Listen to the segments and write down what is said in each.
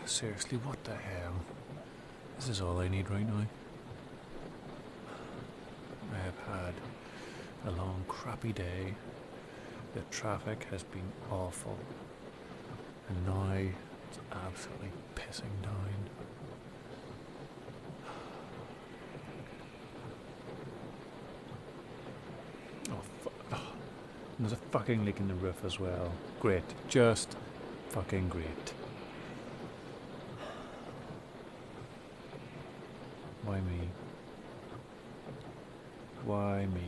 Seriously, what the hell? This is all I need right now. I have had a long, crappy day. The traffic has been awful. And now it's absolutely pissing down. There's a fucking leak in the roof as well. Great. Just fucking great. Why me? Why me?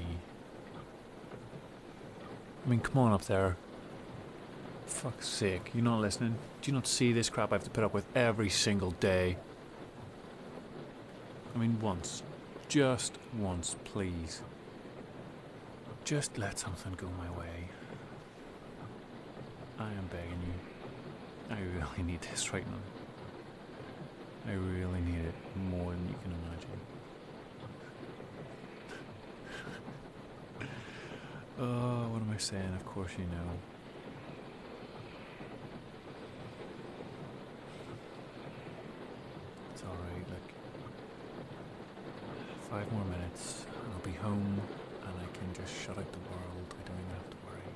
I mean, come on up there. Fuck's sake, you not listening? Do you not see this crap I have to put up with every single day? I mean, once. Just once, please. Just let something go my way. I am begging you. I really need this right now. I really need it more than you can imagine. Oh, what am I saying? Of course you know. It's alright, look. 5 more minutes, and I'll be home, and I can just shut out the world. I don't even have to worry.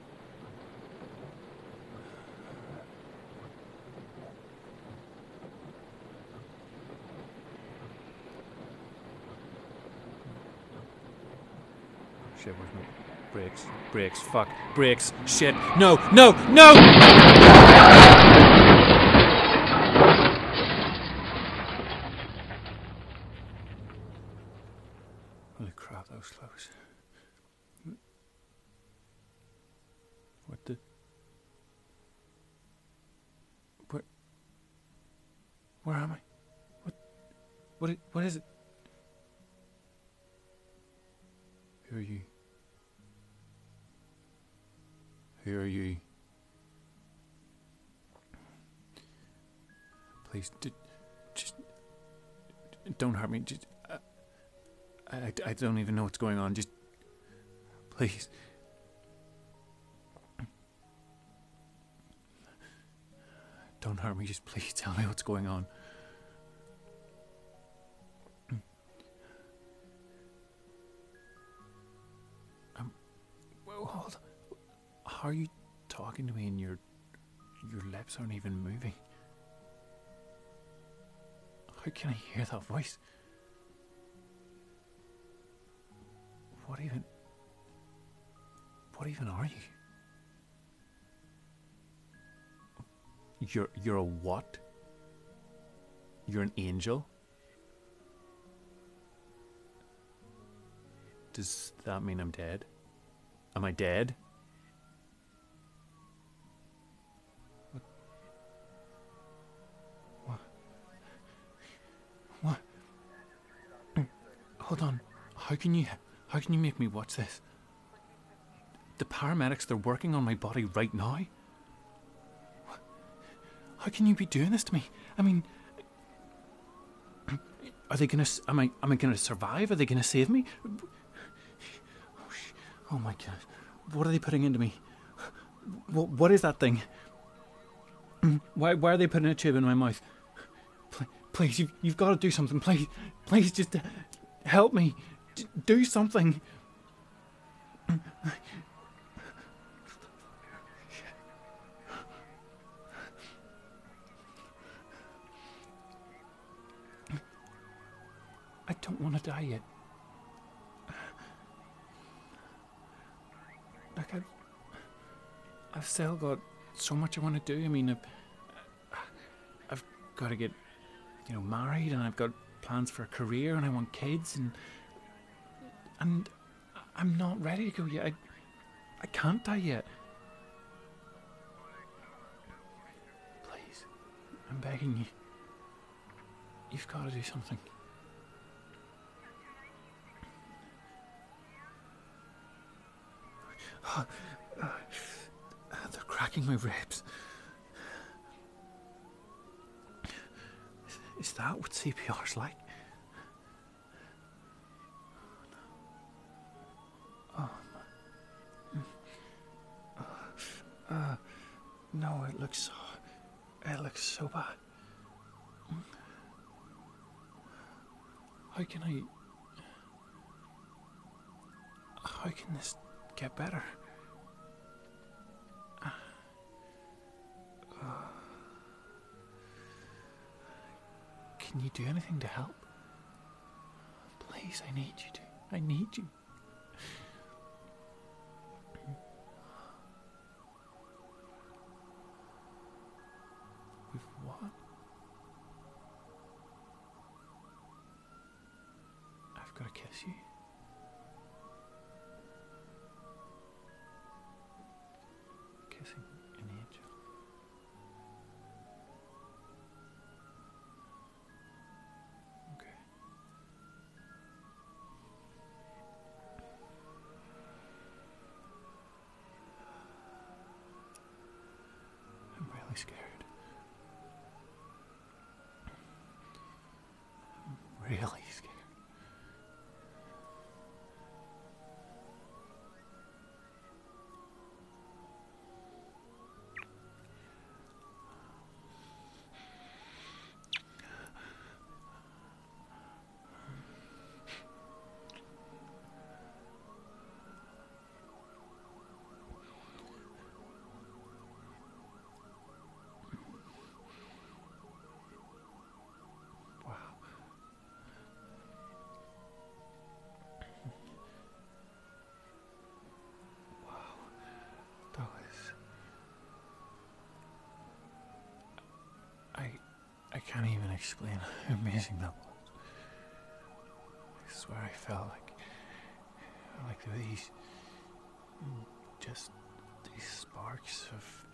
Shit, where's my brakes? Brakes, fuck, brakes, shit, no, no, no! Holy crap, that was close. What the? Where am I? What is it? Who are you? Who are you? Please, just don't hurt me. Just, I don't even know what's going on. Just, please. Don't hurt me. Just please tell me what's going on. Well, hold on. How are you talking to me and your lips aren't even moving? How can I hear that voice? What even are you? You're a what? You're an angel? Does that mean I'm dead? Am I dead? What? Hold on. How can you make me watch this? The paramedics, they're working on my body right now. How can you be doing this to me? I mean, are they gonna? Am I gonna survive? Are they gonna save me? Oh my god! What are they putting into me? What is that thing? Why are they putting a tube in my mouth? Please, you've got to do something. Please, just help me. Do something. I don't want to die yet. Like I've still got so much I want to do. I mean, I've got to get, married, and I've got plans for a career, and I want kids, and I'm not ready to go yet. I can't die yet. Please, I'm begging you. You've got to do something. They're cracking my ribs. Is that what CPR's like? Oh, no, it looks so bad. How can I... How can this get better? Can you do anything to help? Please, I need you to. I need you. With what? I've got to kiss you. Kissing an angel. Okay. I'm really scared. I'm really scared. Wow. Wow. That was... I can't even explain how amazing that was. I swear I felt like there were these... just these sparks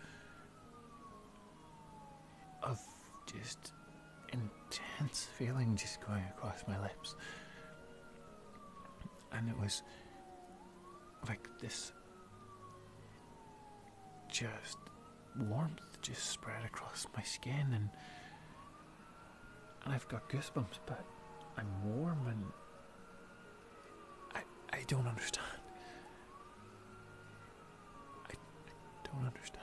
of just intense feeling just going across my lips. And it was like this just warmth just spread across my skin, and I've got goosebumps, but I'm warm, and I don't understand. I don't understand.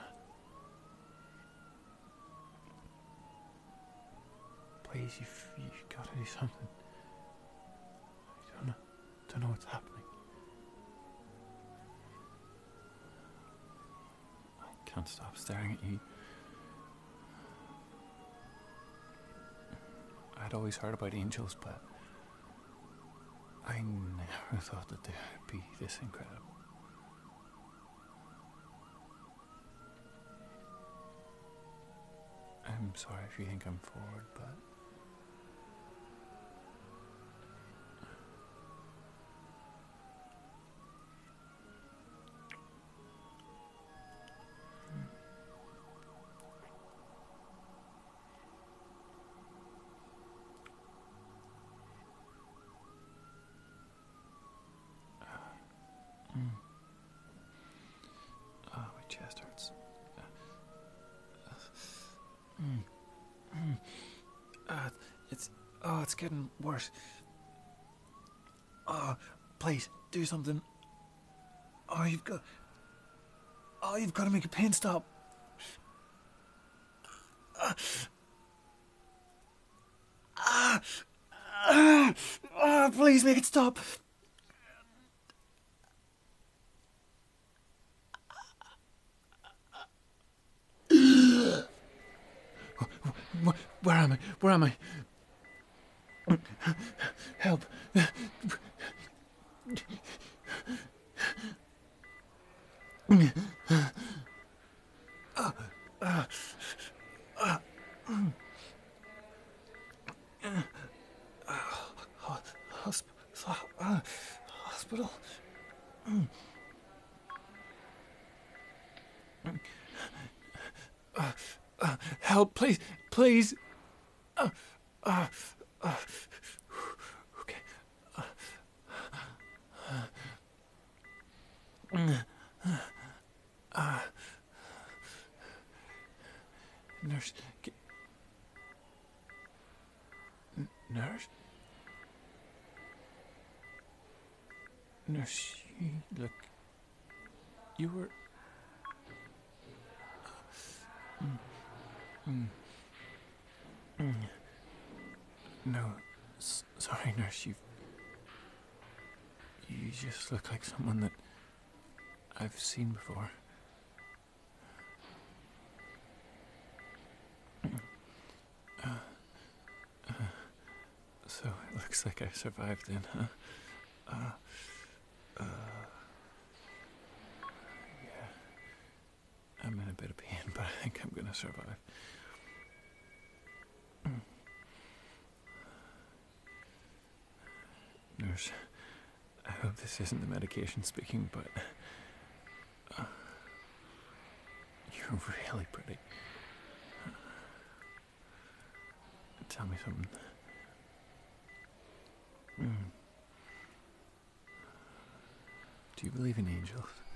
Please, you've got to do something. I don't know what's happening. I can't stop staring at you. I'd always heard about angels, but I never thought that they would be this incredible. I'm sorry if you think I'm forward, but my chest hurts. It's getting worse. Please do something. You've got to make a pain stop. Please make it stop. Where am I? Where am I? Help. Hospital. Help, please, please. Okay. Nurse. Nurse? Nurse, look. You were... nurse, you just look like someone that I've seen before. So it looks like I survived then, huh? Yeah. I'm in a bit of pain, but I think I'm gonna survive. Nurse, I hope this isn't the medication speaking, but you're really pretty. Tell me something. Do you believe in angels?